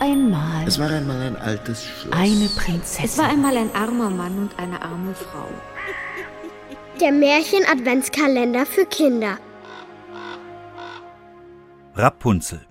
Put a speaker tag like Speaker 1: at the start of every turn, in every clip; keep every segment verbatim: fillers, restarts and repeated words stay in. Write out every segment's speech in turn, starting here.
Speaker 1: einmal...
Speaker 2: Es war einmal ein altes Schloss.
Speaker 1: Eine Prinzessin.
Speaker 3: Es war einmal ein armer Mann und eine arme Frau.
Speaker 4: Der Märchen-Adventskalender für Kinder.
Speaker 5: Rapunzel.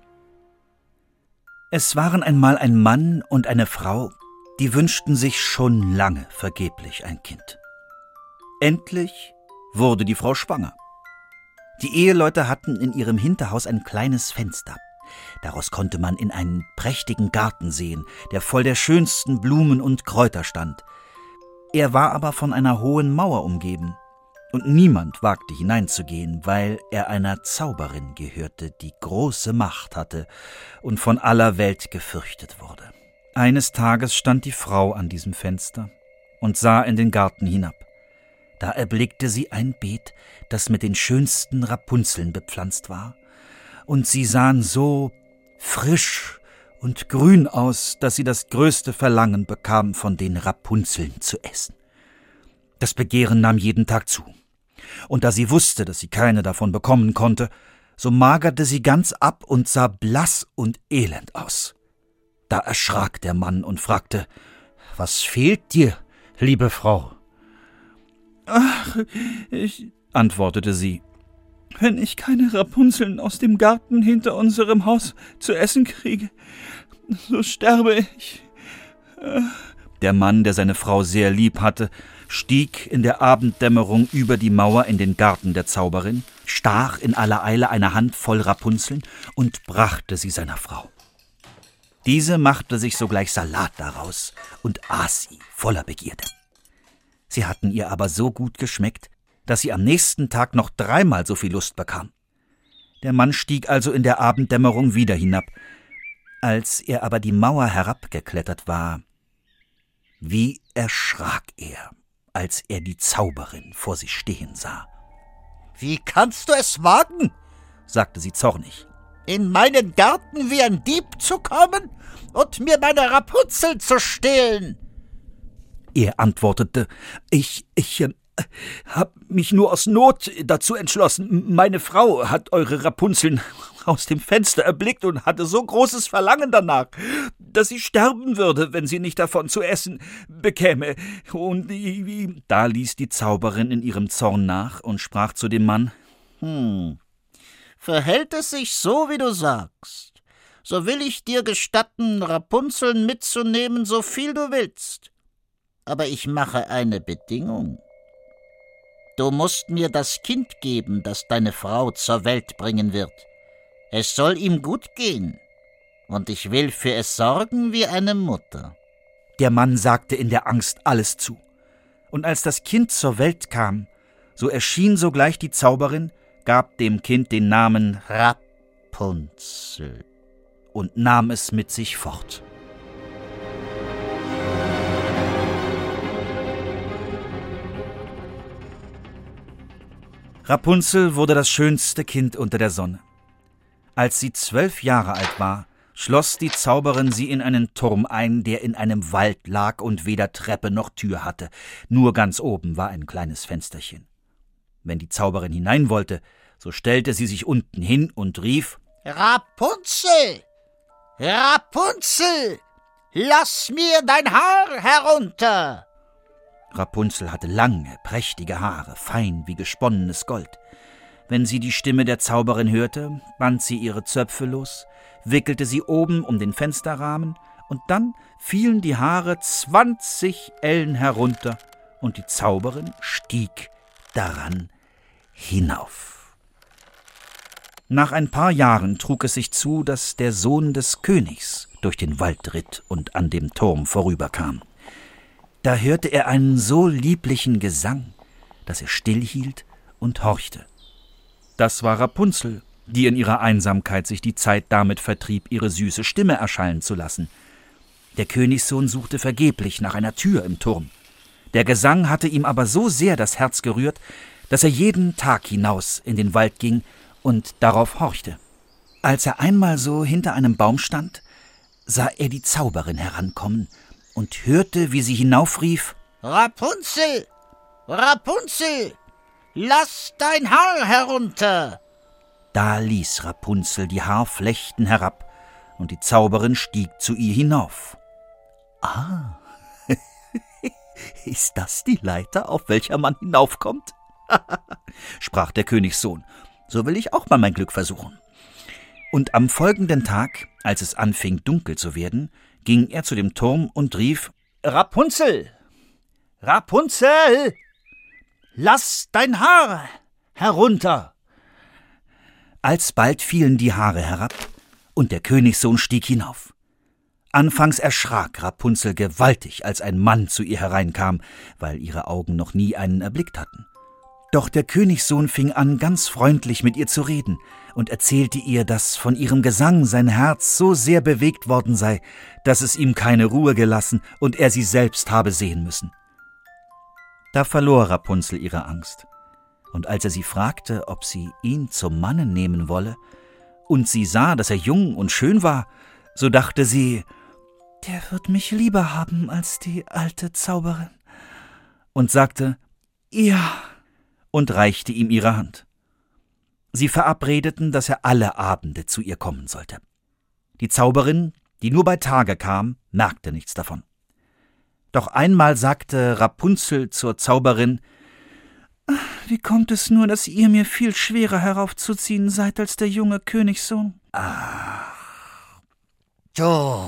Speaker 5: Es waren einmal ein Mann und eine Frau, die wünschten sich schon lange vergeblich ein Kind. Endlich wurde die Frau schwanger. Die Eheleute hatten in ihrem Hinterhaus ein kleines Fenster. Daraus konnte man in einen prächtigen Garten sehen, der voll der schönsten Blumen und Kräuter stand. Er war aber von einer hohen Mauer umgeben, und niemand wagte hineinzugehen, weil er einer Zauberin gehörte, die große Macht hatte und von aller Welt gefürchtet wurde. Eines Tages stand die Frau an diesem Fenster und sah in den Garten hinab. Da erblickte sie ein Beet, das mit den schönsten Rapunzeln bepflanzt war, und sie sahen so frisch und grün aus, dass sie das größte Verlangen bekam, von den Rapunzeln zu essen. Das Begehren nahm jeden Tag zu, und da sie wusste, dass sie keine davon bekommen konnte, so magerte sie ganz ab und sah blass und elend aus. Da erschrak der Mann und fragte: »Was fehlt dir, liebe Frau?«
Speaker 6: »Ach, ich«, antwortete sie, »wenn ich keine Rapunzeln aus dem Garten hinter unserem Haus zu essen kriege, so sterbe ich.«
Speaker 5: Der Mann, der seine Frau sehr lieb hatte, stieg in der Abenddämmerung über die Mauer in den Garten der Zauberin, stach in aller Eile eine Hand voll Rapunzeln und brachte sie seiner Frau. Diese machte sich sogleich Salat daraus und aß sie voller Begierde. Sie hatten ihr aber so gut geschmeckt, dass sie am nächsten Tag noch dreimal so viel Lust bekam. Der Mann stieg also in der Abenddämmerung wieder hinab. Als er aber die Mauer herabgeklettert war, wie erschrak er, als er die Zauberin vor sich stehen sah.
Speaker 7: »Wie kannst du es wagen«, sagte sie zornig, »in meinen Garten wie ein Dieb zu kommen und mir meine Rapunzel zu stehlen?«
Speaker 5: Er antwortete: »Ich, ich äh, hab mich nur aus Not dazu entschlossen. Meine Frau hat eure Rapunzeln aus dem Fenster erblickt und hatte so großes Verlangen danach, dass sie sterben würde, wenn sie nicht davon zu essen bekäme. Und wie...« Da ließ die Zauberin in ihrem Zorn nach und sprach zu dem Mann:
Speaker 7: »Hm, verhält es sich so, wie du sagst, so will ich dir gestatten, Rapunzeln mitzunehmen, so viel du willst. Aber ich mache eine Bedingung. Du musst mir das Kind geben, das deine Frau zur Welt bringen wird. Es soll ihm gut gehen, und ich will für es sorgen wie eine Mutter.«
Speaker 5: Der Mann sagte in der Angst alles zu. Und als das Kind zur Welt kam, so erschien sogleich die Zauberin, gab dem Kind den Namen Rapunzel und nahm es mit sich fort. Rapunzel wurde das schönste Kind unter der Sonne. Als sie zwölf Jahre alt war, schloss die Zauberin sie in einen Turm ein, der in einem Wald lag und weder Treppe noch Tür hatte. Nur ganz oben war ein kleines Fensterchen. Wenn die Zauberin hinein wollte, so stellte sie sich unten hin und rief:
Speaker 7: »Rapunzel! Rapunzel! Lass mir dein Haar herunter!«
Speaker 5: Rapunzel hatte lange, prächtige Haare, fein wie gesponnenes Gold. Wenn sie die Stimme der Zauberin hörte, band sie ihre Zöpfe los, wickelte sie oben um den Fensterrahmen, und dann fielen die Haare zwanzig Ellen herunter, und die Zauberin stieg daran hinauf. Nach ein paar Jahren trug es sich zu, dass der Sohn des Königs durch den Wald ritt und an dem Turm vorüberkam. Da hörte er einen so lieblichen Gesang, dass er stillhielt und horchte. Das war Rapunzel, die in ihrer Einsamkeit sich die Zeit damit vertrieb, ihre süße Stimme erschallen zu lassen. Der Königssohn suchte vergeblich nach einer Tür im Turm. Der Gesang hatte ihm aber so sehr das Herz gerührt, dass er jeden Tag hinaus in den Wald ging und darauf horchte. Als er einmal so hinter einem Baum stand, sah er die Zauberin herankommen und hörte, wie sie hinaufrief:
Speaker 7: »Rapunzel! Rapunzel! Lass dein Haar herunter!«
Speaker 5: Da ließ Rapunzel die Haarflechten herab und die Zauberin stieg zu ihr hinauf. »Ah, ist das die Leiter, auf welcher man hinaufkommt?« sprach der Königssohn. »So will ich auch mal mein Glück versuchen.« Und am folgenden Tag, als es anfing dunkel zu werden, ging er zu dem Turm und rief: »Rapunzel! Rapunzel! Lass dein Haar herunter!« Alsbald fielen die Haare herab, und der Königssohn stieg hinauf. Anfangs erschrak Rapunzel gewaltig, als ein Mann zu ihr hereinkam, weil ihre Augen noch nie einen erblickt hatten. Doch der Königssohn fing an, ganz freundlich mit ihr zu reden und erzählte ihr, dass von ihrem Gesang sein Herz so sehr bewegt worden sei, dass es ihm keine Ruhe gelassen und er sie selbst habe sehen müssen. Da verlor Rapunzel ihre Angst, und als er sie fragte, ob sie ihn zum Manne nehmen wolle, und sie sah, dass er jung und schön war, so dachte sie: »Der wird mich lieber haben als die alte Zauberin«, und sagte: »Ja«, und reichte ihm ihre Hand. Sie verabredeten, dass er alle Abende zu ihr kommen sollte. Die Zauberin, die nur bei Tage kam, merkte nichts davon. Doch einmal sagte Rapunzel zur Zauberin: »Wie kommt es nur, dass ihr mir viel schwerer heraufzuziehen seid als der junge Königssohn?«
Speaker 7: »Ach, du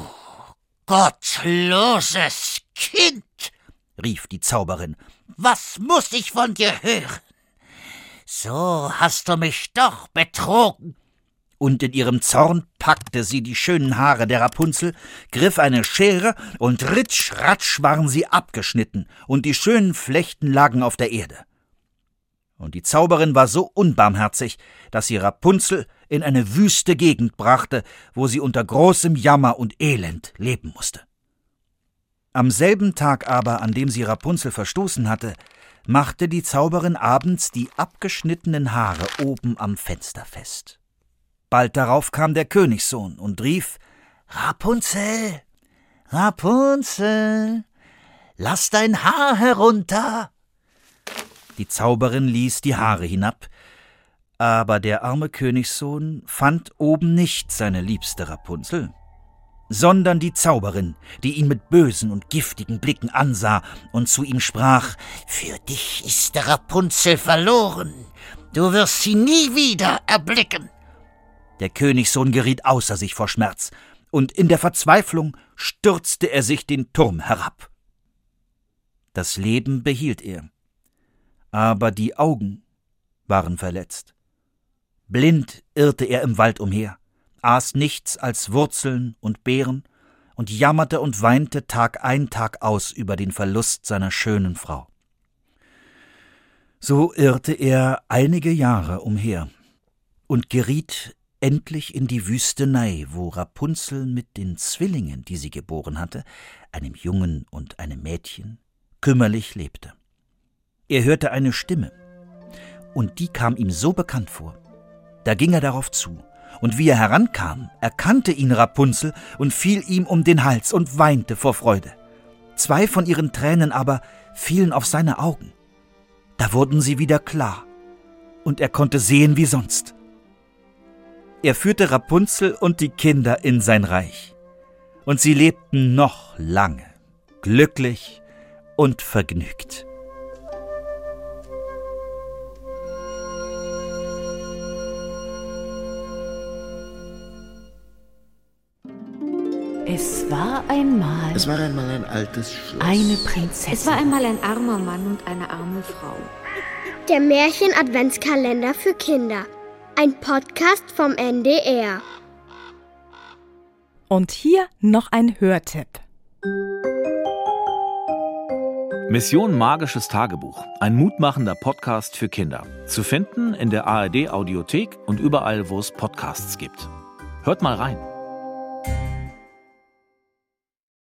Speaker 7: gottloses Kind«, rief die Zauberin, »was muß ich von dir hören? So hast du mich doch betrogen.« Und in ihrem Zorn packte sie die schönen Haare der Rapunzel, griff eine Schere, und ritsch, ratsch waren sie abgeschnitten, und die schönen Flechten lagen auf der Erde. Und die Zauberin war so unbarmherzig, dass sie Rapunzel in eine wüste Gegend brachte, wo sie unter großem Jammer und Elend leben musste. Am selben Tag aber, an dem sie Rapunzel verstoßen hatte, machte die Zauberin abends die abgeschnittenen Haare oben am Fenster fest. Bald darauf kam der Königssohn und rief: »Rapunzel, Rapunzel, lass dein Haar herunter!« Die Zauberin ließ die Haare hinab, aber der arme Königssohn fand oben nicht seine liebste Rapunzel, sondern die Zauberin, die ihn mit bösen und giftigen Blicken ansah und zu ihm sprach: »Für dich ist der Rapunzel verloren, du wirst sie nie wieder erblicken.« Der Königssohn geriet außer sich vor Schmerz, und in der Verzweiflung stürzte er sich den Turm herab. Das Leben behielt er, aber die Augen waren verletzt. Blind irrte er im Wald umher, aß nichts als Wurzeln und Beeren und jammerte und weinte Tag ein, Tag aus über den Verlust seiner schönen Frau. So irrte er einige Jahre umher und geriet endlich in die Wüstenei, wo Rapunzel mit den Zwillingen, die sie geboren hatte, einem Jungen und einem Mädchen, kümmerlich lebte. Er hörte eine Stimme, und die kam ihm so bekannt vor. Da ging er darauf zu, und wie er herankam, erkannte ihn Rapunzel und fiel ihm um den Hals und weinte vor Freude. Zwei von ihren Tränen aber fielen auf seine Augen. Da wurden sie wieder klar, und er konnte sehen wie sonst. Er führte Rapunzel und die Kinder in sein Reich, und sie lebten noch lange, glücklich und vergnügt.
Speaker 3: Es war einmal
Speaker 1: Es war einmal ein altes Schloss.
Speaker 3: eine Prinzessin.
Speaker 2: Es war einmal ein armer Mann und eine arme Frau.
Speaker 4: Der Märchen-Adventskalender für Kinder. Ein Podcast vom N D R.
Speaker 8: Und hier noch ein Hörtipp.
Speaker 9: Mission Magisches Tagebuch. Ein mutmachender Podcast für Kinder. Zu finden in der A R D Audiothek und überall, wo es Podcasts gibt. Hört mal rein.